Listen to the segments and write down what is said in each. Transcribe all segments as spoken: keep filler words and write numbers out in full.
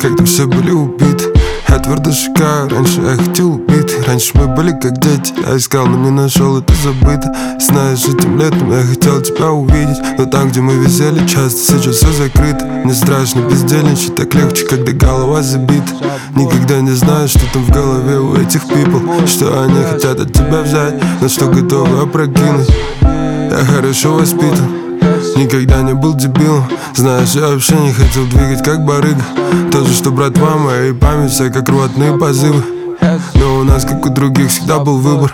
когда все были убиты. Я твердо шагаю, раньше я хотел убить. Раньше мы были как дети, я искал, но не нашел, это забыто. Знаешь, этим летом я хотел тебя увидеть, но там, где мы висели, часто сейчас все закрыто. Мне страшно бездельничать, так легче, когда голова забита. Никогда не знаю, что там в голове у этих people, что они хотят от тебя взять, но что готовы опрокинуть. Я хорошо воспитан, никогда не был дебилом. Знаешь, я вообще не хотел двигать как барыга. То же, что братва моя и память вся как рвотные позывы. Но у нас, как у других, всегда был выбор.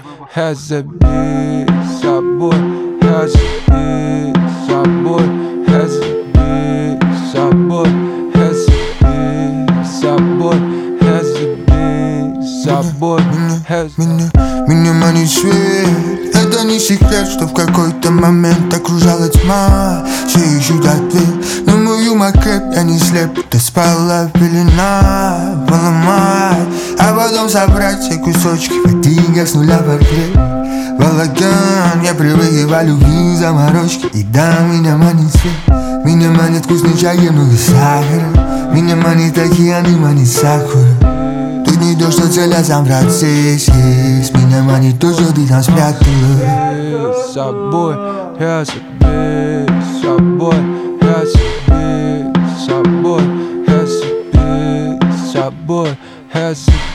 Меня, меня манит свет. Это не секрет, что в какой-то момент окружала тьма. Все ищут ответ на мою макет, я не слеп. Ты спала пелена, поломать, а потом собрать все кусочки, фатига с нуля портрет. Балаган, я привык к любви, заморочки. И да, меня манит свет. Меня манит вкусный чай, где много сахара. Меня манит океан и манит сакура. Тут не то, что цель, а сам процесс есть. Меня манит то, что ты там спрятала. С собой, я себе, с собой, я себе, с собой, я себе, с собой, я себе.